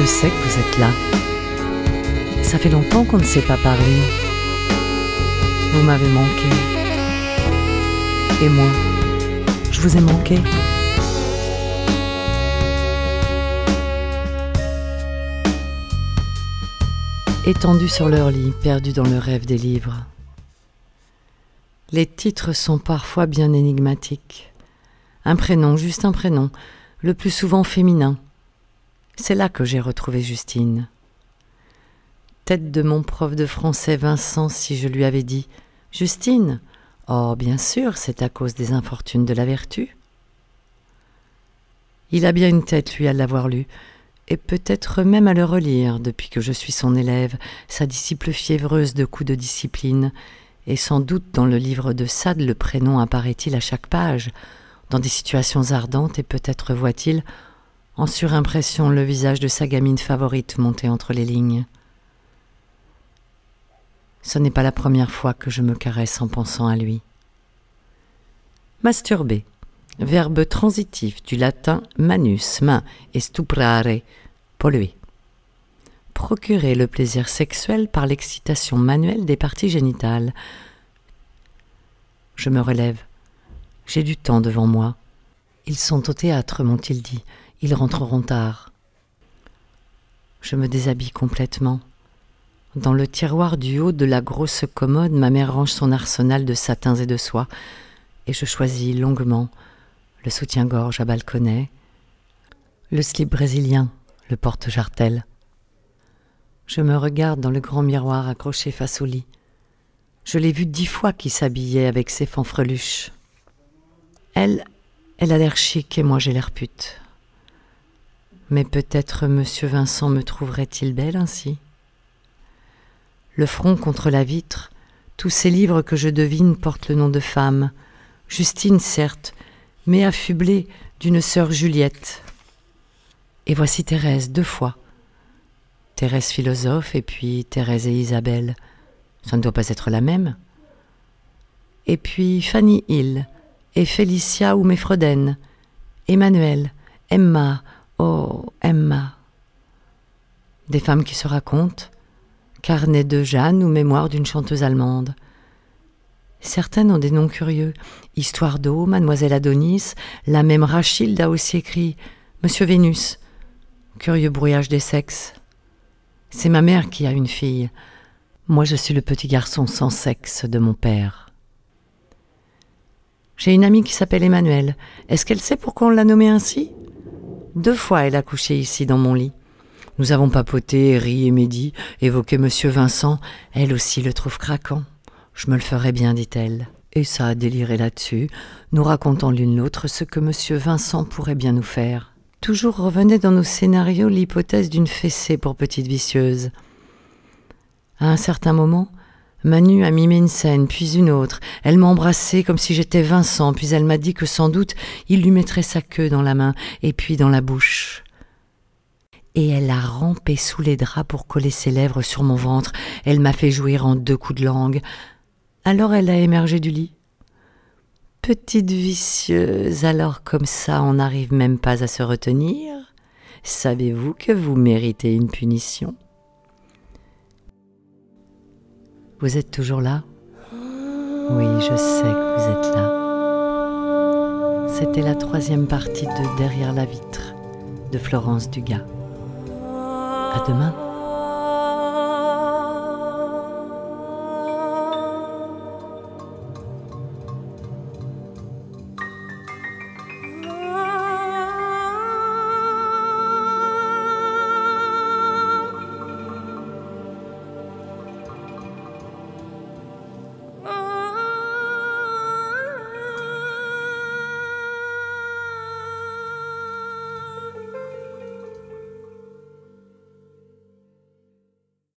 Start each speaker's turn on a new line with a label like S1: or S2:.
S1: Je sais que vous êtes là. Ça fait longtemps qu'on ne s'est pas parlé. Vous m'avez manqué. Et moi, je vous ai manqué. Étendus sur leur lit, perdus dans le rêve des livres. Les titres sont parfois bien énigmatiques. Un prénom, juste un prénom, le plus souvent féminin. C'est là que j'ai retrouvé Justine. Tête de mon prof de français Vincent si je lui avais dit « Justine !» Oh, bien sûr, c'est à cause des infortunes de la vertu. Il a bien une tête, lui, à l'avoir lu, et peut-être même à le relire depuis que je suis son élève, sa disciple fiévreuse de coups de discipline, et sans doute dans le livre de Sade le prénom apparaît-il à chaque page, dans des situations ardentes, et peut-être voit-il, en surimpression, le visage de sa gamine favorite monté entre les lignes. Ce n'est pas la première fois que je me caresse en pensant à lui. Masturber, verbe transitif du latin manus, main, et stuprare, polluer. Procurer le plaisir sexuel par l'excitation manuelle des parties génitales. Je me relève. J'ai du temps devant moi. Ils sont au théâtre, m'ont-ils dit. Ils rentreront tard. Je me déshabille complètement. Dans le tiroir du haut de la grosse commode, ma mère range son arsenal de satins et de soie, et je choisis longuement le soutien-gorge à balconnet, le slip brésilien, le porte-jartel. Je me regarde dans le grand miroir accroché face au lit. Je l'ai vu 10 fois qui s'habillait avec ses fanfreluches. Elle a l'air chic et moi j'ai l'air pute. Mais peut-être Monsieur Vincent me trouverait-il belle ainsi ? Le front contre la vitre, tous ces livres que je devine portent le nom de femme. Justine, certes, mais affublée d'une sœur Juliette. Et voici Thérèse 2 fois. Thérèse philosophe et puis Thérèse et Isabelle. Ça ne doit pas être la même. Et puis Fanny Hill et Félicia ou Méfroden, Emmanuel, Emma, oh Emma. Des femmes qui se racontent, carnet de Jeanne ou mémoire d'une chanteuse allemande. Certaines ont des noms curieux. Histoire d'eau, Mademoiselle Adonis, la même Rachilde a aussi écrit Monsieur Vénus. Curieux brouillage des sexes. C'est ma mère qui a une fille. Moi, je suis le petit garçon sans sexe de mon père. J'ai une amie qui s'appelle Emmanuelle. Est-ce qu'elle sait pourquoi on l'a nommée ainsi ? 2 fois elle a couché ici dans mon lit. Nous avons papoté, ri et médit, évoqué Monsieur Vincent. Elle aussi le trouve craquant. Je me le ferai bien, dit-elle. Et ça a déliré là-dessus, nous racontant l'une l'autre ce que Monsieur Vincent pourrait bien nous faire. Toujours revenait dans nos scénarios l'hypothèse d'une fessée pour petite vicieuse. À un certain moment, Manu a mimé une scène, puis une autre. Elle m'a embrassée comme si j'étais Vincent, puis elle m'a dit que sans doute il lui mettrait sa queue dans la main, et puis dans la bouche. Et elle a rampé sous les draps pour coller ses lèvres sur mon ventre. Elle m'a fait jouir en 2 coups de langue. Alors elle a émergé du lit. Petite vicieuse, alors comme ça on n'arrive même pas à se retenir. Savez-vous que vous méritez une punition ? Vous êtes toujours là ? Oui, je sais que vous êtes là. C'était la 3e partie de Derrière la vitre de Florence Dugas. À demain.